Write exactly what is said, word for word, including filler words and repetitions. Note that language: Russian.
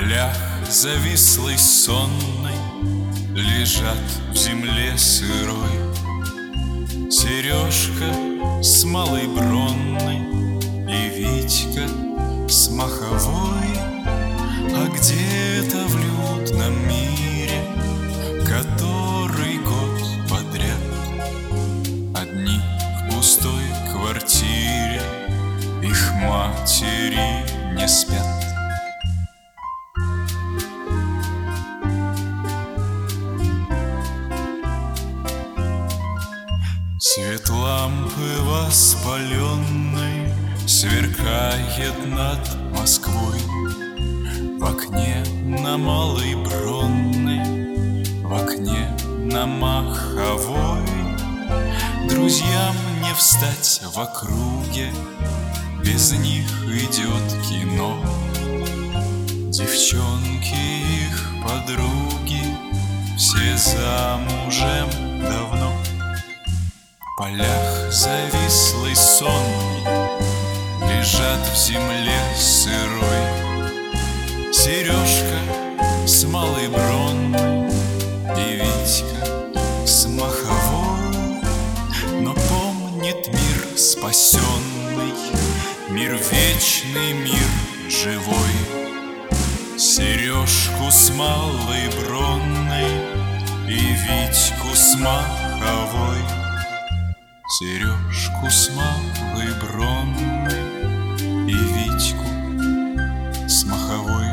полях завислой сонной лежат в земле сырой Сережка с малой бронной и Витька с маховой. А где-то в людном мире, который год подряд одни в пустой квартире, их матери не спят. Свет лампы воспаленной сверкает над Москвой. В окне на Малой Бронной, в окне на Маховой. Друзьям не встать в округе, без них идет кино. Девчонки их подруги все замужем давно. В полях завислой сонной лежат в земле сырой Сережка с малой бронной и Витька с маховой. Но помнит мир спасенный, мир вечный, мир живой, Сережку с малой бронной и Витьку с маховой. Сережку с малой бронной и Витьку с маховой.